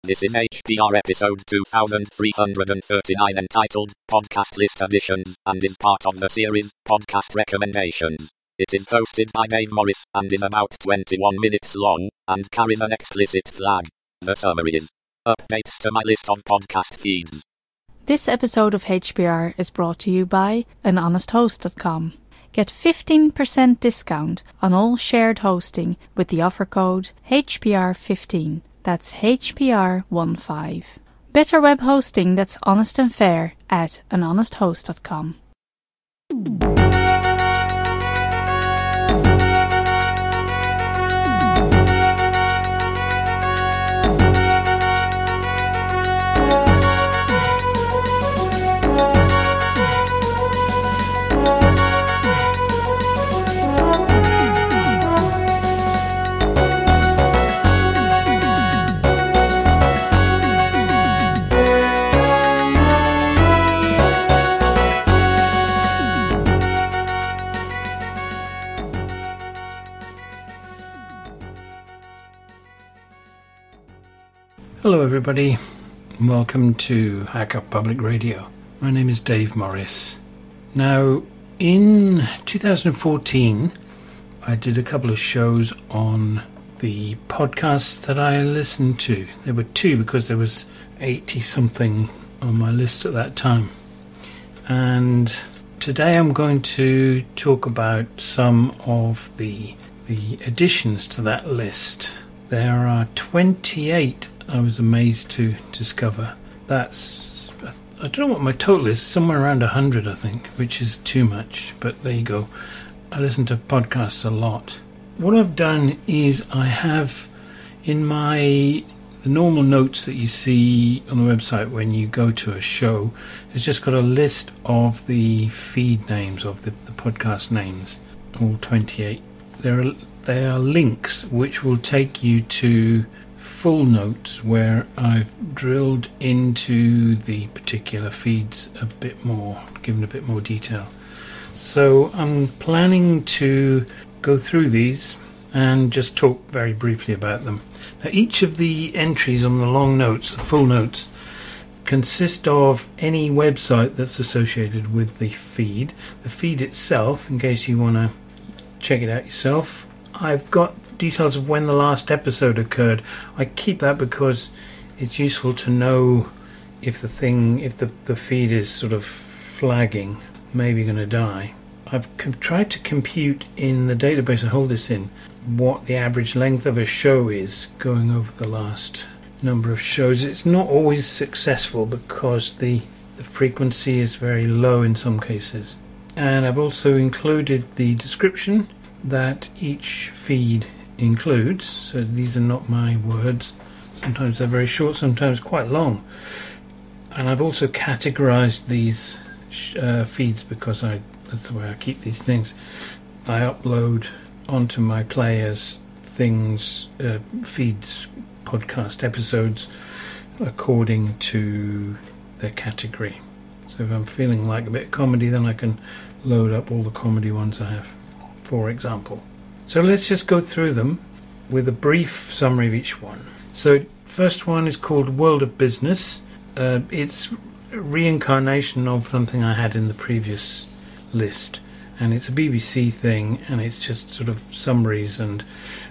This is HPR episode 2339 entitled Podcast List Additions and is part of the series Podcast Recommendations. It is hosted by Dave Morris and is about 21 minutes long and carries an explicit flag. The summary is updates to my list of podcast feeds. This episode of HPR is brought to you by anhonesthost.com. Get 15% discount on all shared hosting with the offer code HPR15. That's HPR15. Better web hosting that's honest and fair at anhonesthost.com. Hello everybody, and welcome to Hack Up Public Radio. My name is Dave Morris. Now, in 2014, I did a couple of shows on the podcasts that I listened to. There were two because there was 80-something on my list at that time. And today I'm going to talk about some of the additions to that list. There are 28. I was amazed to discover. I don't know what my total is, somewhere around 100 I think, which is too much, but there you go. I listen to podcasts a lot. What I've done is I have in the normal notes that you see on the website when you go to a show, it's just got a list of the feed names of the podcast names, all 28. They are links which will take you to full notes where I've drilled into the particular feeds a bit more, given a bit more detail. So I'm planning to go through these and just talk very briefly about them. Now, each of the entries on the long notes, the full notes, consist of any website that's associated with the feed. The feed itself, in case you want to check it out yourself, I've got details of when the last episode occurred. I keep that because it's useful to know if the feed is sort of flagging, maybe going to die. I've tried to compute in the database I hold this in what the average length of a show is going over the last number of shows. It's not always successful because the frequency is very low in some cases. And I've also included the description that each feed includes, so these are not my words. Sometimes they're very short, sometimes quite long. And I've also categorized these feeds because that's the way I keep these things. I upload onto my players things, feeds, podcast episodes according to their category. So if I'm feeling like a bit of comedy, then I can load up all the comedy ones I have, for example. So let's just go through them with a brief summary of each one. So first one is called World of Business. It's a reincarnation of something I had in the previous list. And it's a BBC thing, and it's just sort of summaries and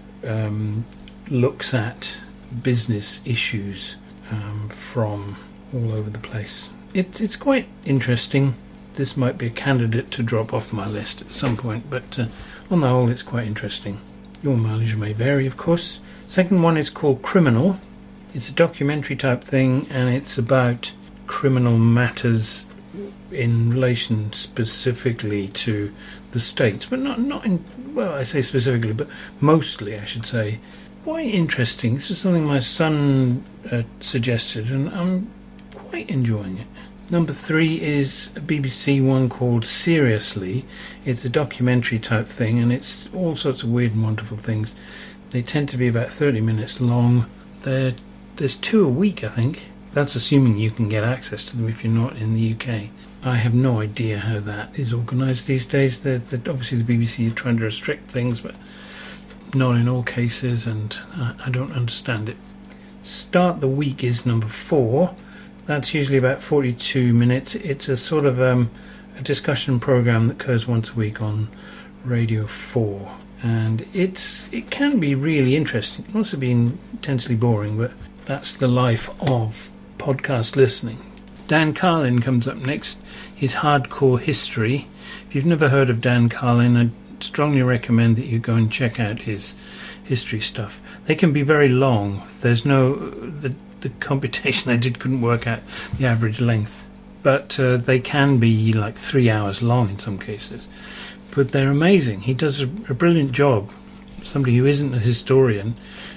looks at business issues from all over the place. It's quite interesting. This might be a candidate to drop off my list at some point, but on the whole it's quite interesting. Your mileage may vary, of course. Second one is called Criminal. It's a documentary type thing, and it's about criminal matters in relation specifically to the States, but not in, well, I say specifically, but mostly, I should say. Quite interesting. This is something my son suggested, and I'm quite enjoying it. Number 3 is a BBC one called Seriously. It's a documentary type thing, and it's all sorts of weird and wonderful things. They tend to be about 30 minutes long. There's 2 a week, I think. That's assuming you can get access to them if you're not in the UK. I have no idea how that is organised these days. Obviously the BBC are trying to restrict things, but not in all cases, and I don't understand it. Start the Week is number 4. That's usually about 42 minutes. It's a sort of a discussion program that occurs once a week on Radio 4. And it can be really interesting. It can also be intensely boring, but that's the life of podcast listening. Dan Carlin comes up next. His Hardcore History. If you've never heard of Dan Carlin, I'd strongly recommend that you go and check out his history stuff. They can be very long. There's the computation I did couldn't work out the average length, but they can be like 3 hours long in some cases. But they're amazing. He does a brilliant job. Somebody who isn't a historian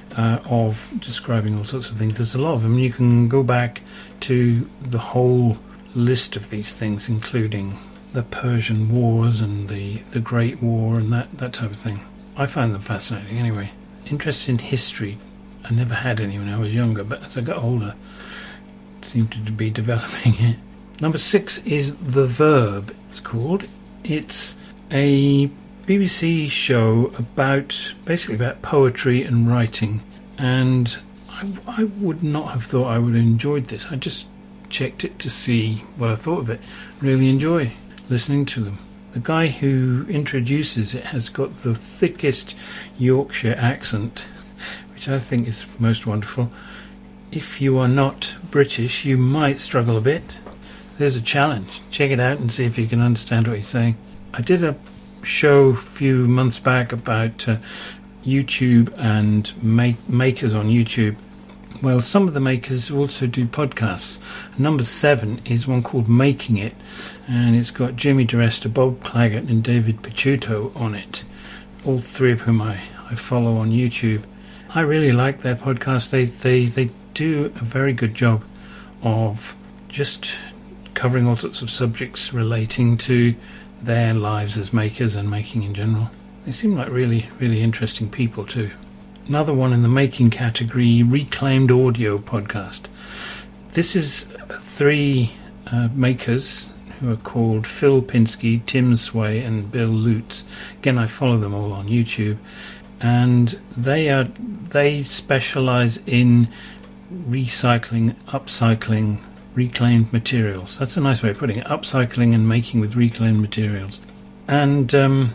of describing all sorts of things. There's a lot of them. You can go back to the whole list of these things, including the Persian Wars and the Great War and that type of thing. I find them fascinating anyway. Interest in history, I never had any when I was younger, but as I got older, it seemed to be developing it. Number 6 is The Verb, it's called. It's a BBC show basically about poetry and writing, and I would not have thought I would have enjoyed this. I just checked it to see what I thought of it. Really enjoy listening to them. The guy who introduces it has got the thickest Yorkshire accent, which I think is most wonderful. If you are not British, you might struggle a bit. There's a challenge. Check it out and see if you can understand what he's saying. I did a show a few months back about YouTube and makers on YouTube. Well, some of the makers also do podcasts. Number 7 is one called Making It, and it's got Jimmy DeResta, Bob Claggett and David Picciuto on it, all 3 of whom I follow on YouTube. I really like their podcast. They do a very good job of just covering all sorts of subjects relating to their lives as makers and making in general. They seem like really, really interesting people too. Another one in the making category, Reclaimed Audio Podcast. This is 3 makers who are called Phil Pinsky, Tim Sway and Bill Lutz. Again, I follow them all on YouTube, and they specialise in recycling, upcycling reclaimed materials. That's a nice way of putting it. Upcycling and making with reclaimed materials. And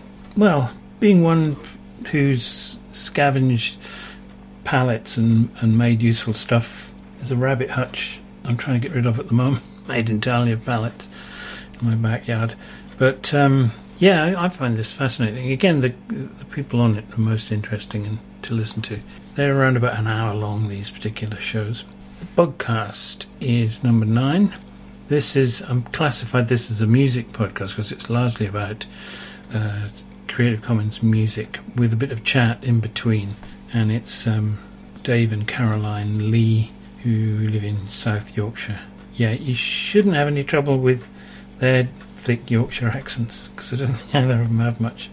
being one who's scavenged pallets and made useful stuff, there's a rabbit hutch I'm trying to get rid of at the moment, made entirely of pallets in my backyard. But I find this fascinating. Again, the people on it are most interesting to listen to. They're around about an hour long, these particular shows. The Bugcast is number 9. I'm classified this as a music podcast because it's largely about Creative Commons music with a bit of chat in between. And it's Dave and Caroline Lee, who live in South Yorkshire. Yeah, you shouldn't have any trouble with their thick Yorkshire accents, because I don't think either of them have much.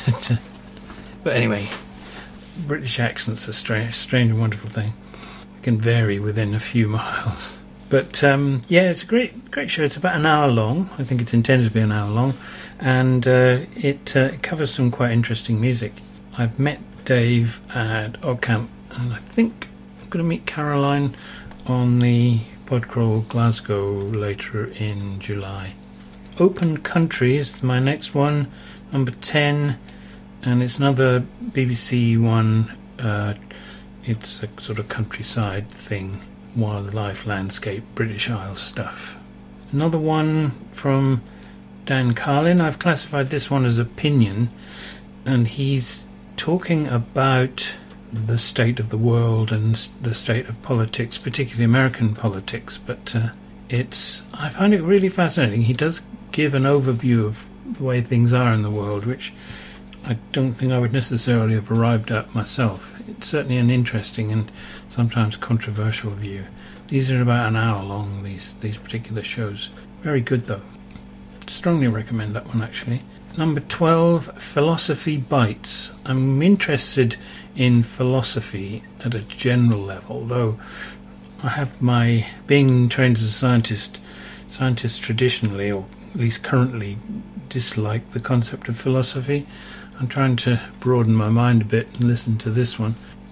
But anyway, British accents are strange and wonderful thing. They can vary within a few miles. But it's a great show. It's about an hour long. I think it's intended to be an hour long. And it covers some quite interesting music. I've met Dave at Oddcamp, and I think I'm going to meet Caroline on the Podcrawl Glasgow later in July. Open Country is my next one, number 10, and it's another BBC one. It's a sort of countryside thing, wildlife, landscape, British Isles stuff. Another one from Dan Carlin. I've classified this one as opinion, and he's talking about the state of the world and the state of politics, particularly American politics, but I find it really fascinating. He does give an overview of the way things are in the world, which I don't think I would necessarily have arrived at myself. It's certainly an interesting and sometimes controversial view. These are about an hour long, these particular shows. Very good though. Strongly recommend that one actually. Number 12, Philosophy Bites. I'm interested in philosophy at a general level, though I have my being trained as a scientist. Scientists traditionally, or at least currently, dislike the concept of philosophy. I'm trying to broaden my mind a bit and listen to this one.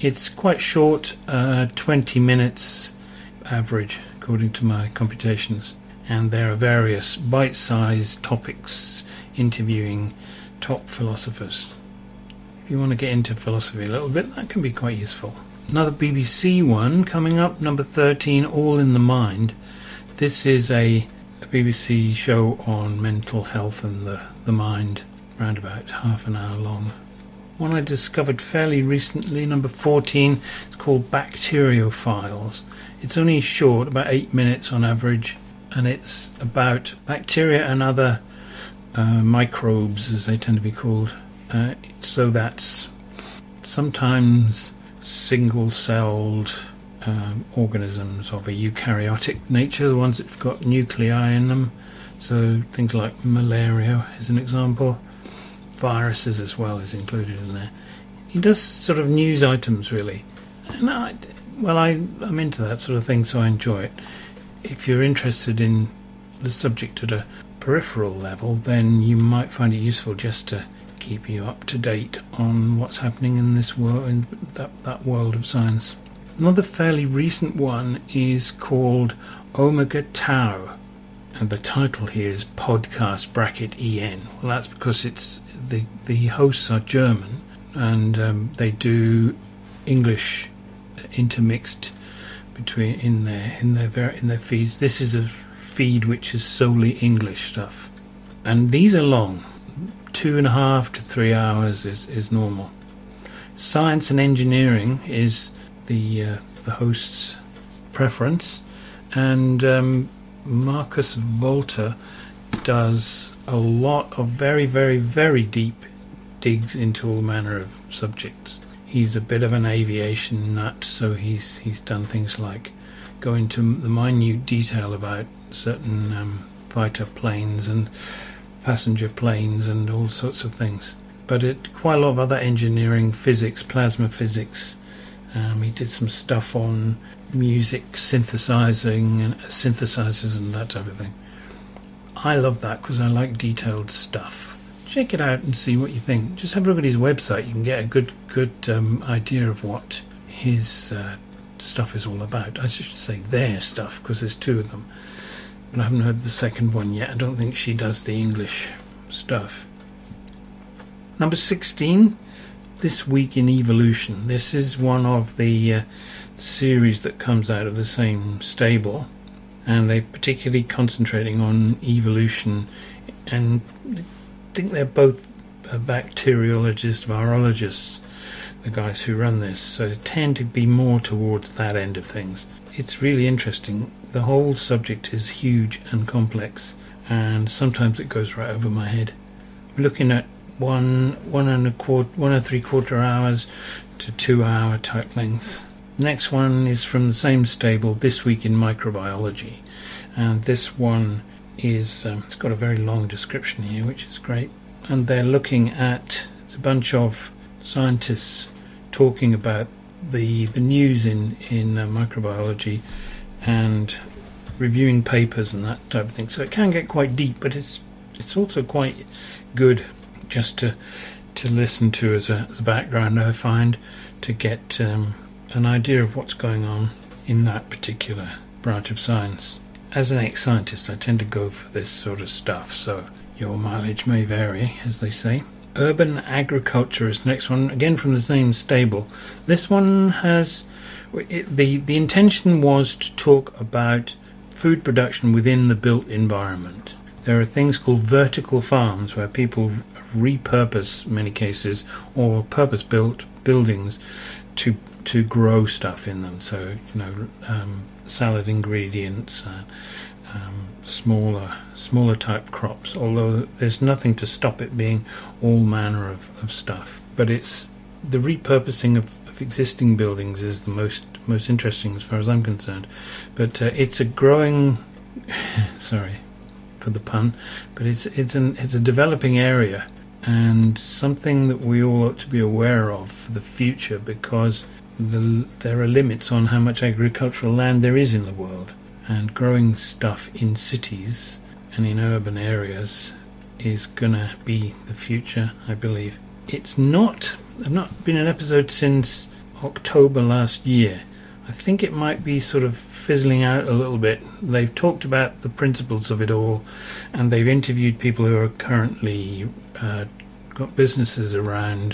It's quite short, 20 minutes average, according to my computations. And there are various bite-sized topics interviewing top philosophers. If you want to get into philosophy a little bit, that can be quite useful. Another BBC one coming up, number 13, All in the Mind. This is a BBC show on mental health and the mind, around about half an hour long. One I discovered fairly recently, number 14, it's called Bacteriophiles. It's only short, about 8 minutes on average, and it's about bacteria and other microbes, as they tend to be called. So that's sometimes single-celled organisms of a eukaryotic nature, the ones that have got nuclei in them. So things like malaria is an example. Viruses as well is included in there. He does sort of news items, really. And I'm into that sort of thing, so I enjoy it. If you're interested in the subject at a peripheral level, then you might find it useful just to keep you up to date on what's happening in this world, in that world of science. Another fairly recent one is called Omega Tau, and the title here is Podcast (EN). Well, that's because it's the hosts are German, and they do English intermixed between in their feeds. This is a feed which is solely English stuff, and these are long. 2.5 to 3 hours is normal. Science and engineering is the host's preference, and Marcus Volta does a lot of very, very, very deep digs into all manner of subjects. He's a bit of an aviation nut, so he's done things like go into the minute detail about certain fighter planes and passenger planes and all sorts of things. But quite a lot of other engineering, physics, plasma physics. He did some stuff on music synthesizing and synthesizers and that type of thing. I love that because I like detailed stuff. Check it out and see what you think. Just have a look at his website. You can get a good idea of what his stuff is all about. I should say their stuff, because there's two of them. But I haven't heard the second one yet. I don't think she does the English stuff. Number 16, This Week in Evolution. This is one of the series that comes out of the same stable, and they're particularly concentrating on evolution, and I think they're both bacteriologists, virologists, the guys who run this, so they tend to be more towards that end of things. It's really interesting. The whole subject is huge and complex, and sometimes it goes right over my head. We're looking at 1.75 hours to 2 hour type lengths. The next one is from the same stable, This Week in Microbiology, and this one is it's got a very long description here, which is great. And they're looking at, it's a bunch of scientists talking about the news in microbiology and reviewing papers and that type of thing. So it can get quite deep, but it's also quite good just to listen to as a background, I find, to get an idea of what's going on in that particular branch of science. As an ex-scientist, I tend to go for this sort of stuff, so your mileage may vary, as they say. Urban Agriculture is the next one, again from the same stable. This one has... The intention was to talk about food production within the built environment. There are things called vertical farms where people repurpose, in many cases, or purpose-built buildings to grow stuff in them. So, salad ingredients, smaller type crops, although there's nothing to stop it being all manner of stuff. But it's the repurposing of existing buildings is the most interesting as far as I'm concerned. But it's a growing sorry for the pun, but it's a developing area, and something that we all ought to be aware of for the future, because there are limits on how much agricultural land there is in the world, and growing stuff in cities and in urban areas is gonna be the future, I believe. I've not been an episode since October last year. I think it might be sort of fizzling out a little bit. They've talked about the principles of it all, and they've interviewed people who are currently got businesses around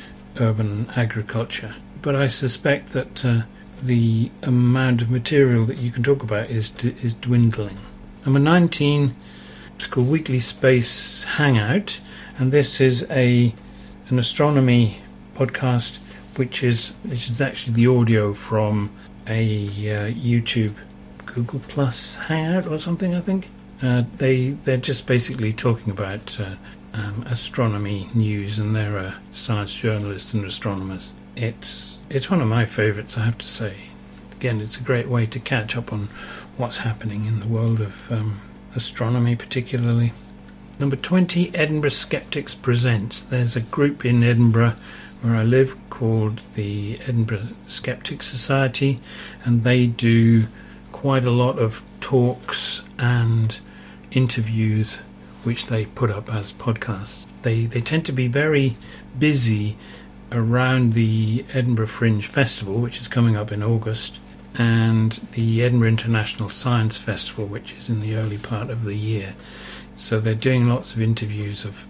urban agriculture. But I suspect that the amount of material that you can talk about is dwindling. Number 19, it's called Weekly Space Hangout, and this is an astronomy podcast, which is actually the audio from a YouTube Google Plus Hangout or something, I think. They're just basically talking about astronomy news, and they're science journalists and astronomers. It's one of my favourites, I have to say. Again, it's a great way to catch up on what's happening in the world of astronomy, particularly. Number 20, Edinburgh Skeptics Presents. There's a group in Edinburgh where I live called the Edinburgh Skeptics Society, and they do quite a lot of talks and interviews which they put up as podcasts. They tend to be very busy around the Edinburgh Fringe Festival, which is coming up in August, and the Edinburgh International Science Festival, which is in the early part of the year. So they're doing lots of interviews of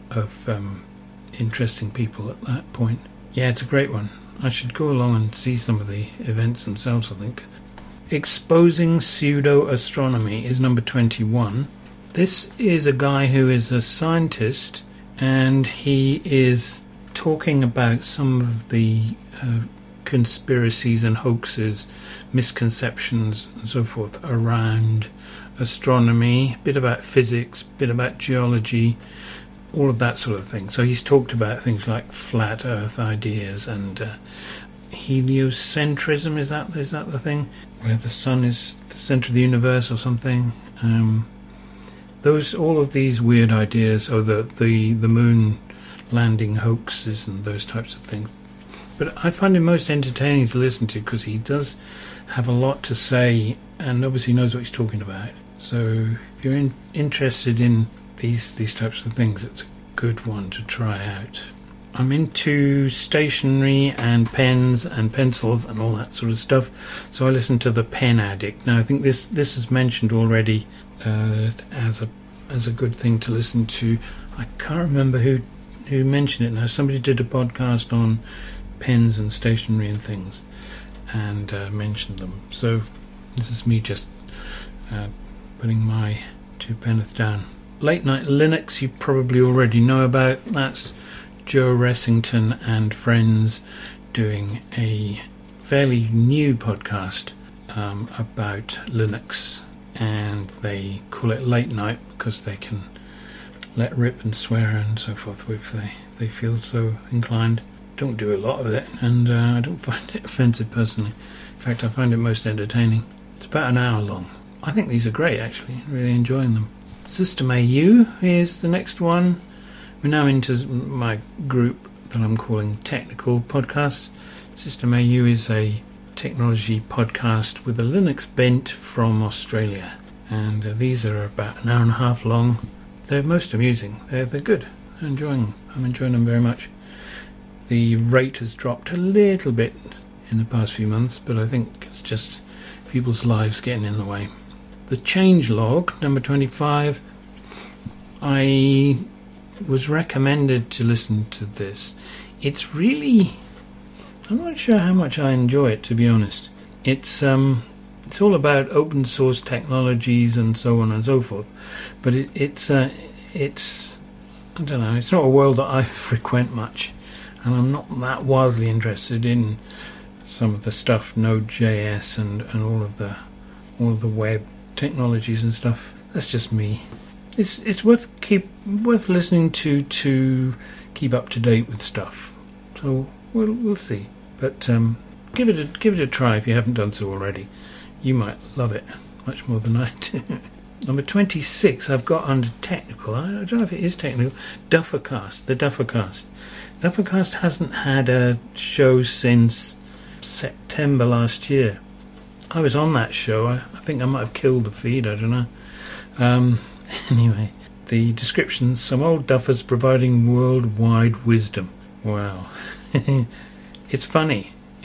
interesting people at that point. Yeah, it's a great one. I should go along and see some of the events themselves, I think. Exposing Pseudo-Astronomy is number 21. This is a guy who is a scientist, and he is talking about some of the conspiracies and hoaxes, misconceptions and so forth around astronomy, a bit about physics, a bit about geology, all of that sort of thing. So he's talked about things like flat Earth ideas and heliocentrism. Is that the thing where the sun is the centre of the universe or something? All of these weird ideas, or the moon landing hoaxes and those types of things. But I find him most entertaining to listen to because he does have a lot to say and obviously knows what he's talking about. So if you're interested in these types of things, it's a good one to try out. I'm into stationery and pens and pencils and all that sort of stuff, so I listen to The Pen Addict. Now I think this is mentioned already as a good thing to listen to. I can't remember who mentioned it now. Somebody did a podcast on pens and stationery and things and mentioned them. So this is me just putting my 2 penneth down. Late Night Linux you probably already know about. That's Joe Ressington and friends doing a fairly new podcast about Linux, and they call it Late Night because they can let rip and swear and so forth if they feel so inclined. Don't do a lot of it, and I don't find it offensive personally. In fact, I find it most entertaining. It's about an hour long. I think these are great, actually. Really enjoying them. System AU is the next one. We're now into my group that I'm calling Technical Podcasts. System AU is a technology podcast with a Linux bent from Australia, and these are about an hour and a half long. They're most amusing. They're good. I'm enjoying them very much. The rate has dropped a little bit in the past few months, but I think it's just people's lives getting in the way. The Changelog, number 25. I was recommended to listen to this. It's really... I'm not sure how much I enjoy it, to be honest. It's all about open source technologies and so on and so forth. But it's I don't know, it's not a world that I frequent much. And I'm not that wildly interested in some of the stuff, Node.js and all of the web technologies and stuff. That's just me. It's worth listening to keep up to date with stuff. So we'll see. But give it a try if you haven't done so already. You might love it much more than I do. Number 26, I've got under technical. I don't know if it is technical. Duffercast, the Duffercast. Duffercast hasn't had a show since September last year. I was on that show. I think I might have killed the feed. I don't know. Anyway, the description: some old duffers providing worldwide wisdom. Wow. It's funny.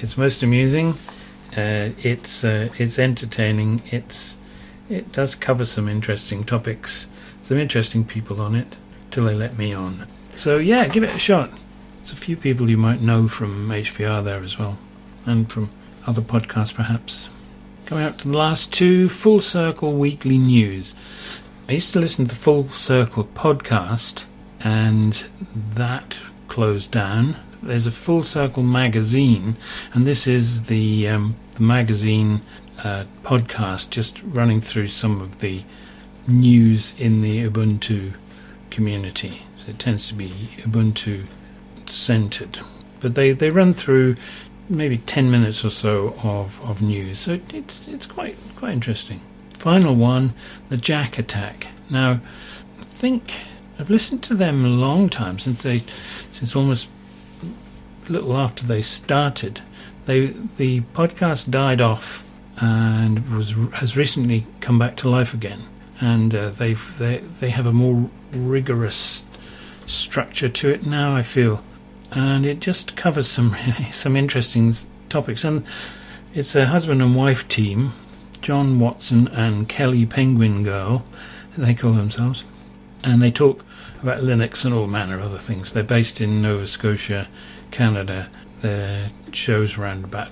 It's most amusing. It's entertaining. It does cover some interesting topics, some interesting people on it, till they let me on. So yeah, give it a shot. There's a few people you might know from HPR there as well, and from other podcasts perhaps. Coming up to the last two, Full Circle Weekly News. I used to listen to the Full Circle podcast, and that closed down. There's a Full Circle magazine, and this is the magazine podcast, just running through some of the news in the Ubuntu community. So it tends to be Ubuntu centered, but they run through maybe 10 minutes or so of news, so it's quite interesting. Final one, the Jack Attack. Now, I think I've listened to them a long time, since almost a little after they started. The podcast died off and has recently come back to life again, and they have a more rigorous structure to it now, I feel, and it just covers some interesting topics. And it's a husband and wife team, John Watson and Kelly Penguin Girl, they call themselves, and they talk about Linux and all manner of other things. They're based in Nova Scotia, Canada. Their show's around about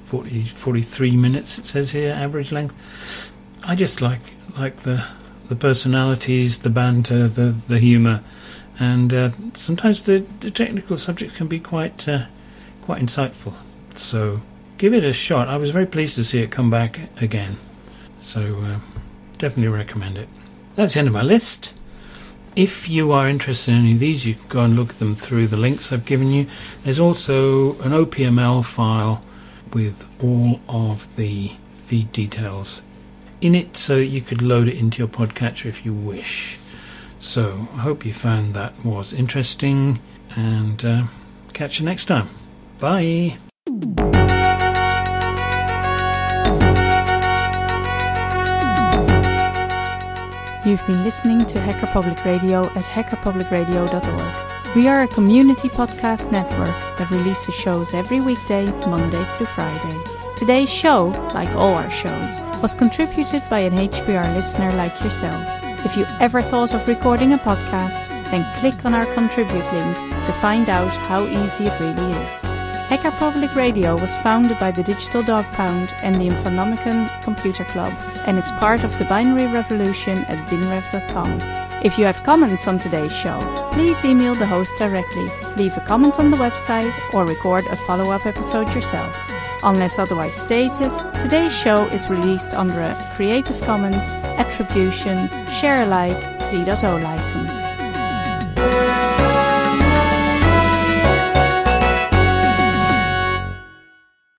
43 minutes, it says here, average length. I just like the personalities, the banter, the humour, and sometimes the technical subjects can be quite insightful. So give it a shot. I was very pleased to see it come back again. So definitely recommend it. That's the end of my list. If you are interested in any of these, you can go and look at them through the links I've given you. There's also an OPML file with all of the feed details in it, so you could load it into your podcatcher if you wish. So I hope you found that was interesting, and catch you next time. Bye. You've been listening to Hacker Public Radio at hackerpublicradio.org. We are a community podcast network that releases shows every weekday, Monday through Friday. Today's show, like all our shows, was contributed by an HPR listener like yourself. If you ever thought of recording a podcast, then click on our contribute link to find out how easy it really is. Hacker Public Radio was founded by the Digital Dog Pound and the Infonomicon Computer Club, and is part of the binary revolution at binrev.com. If you have comments on today's show, please email the host directly, leave a comment on the website, or record a follow-up episode yourself. Unless otherwise stated, today's show is released under a Creative Commons Attribution Share Alike 3.0 license.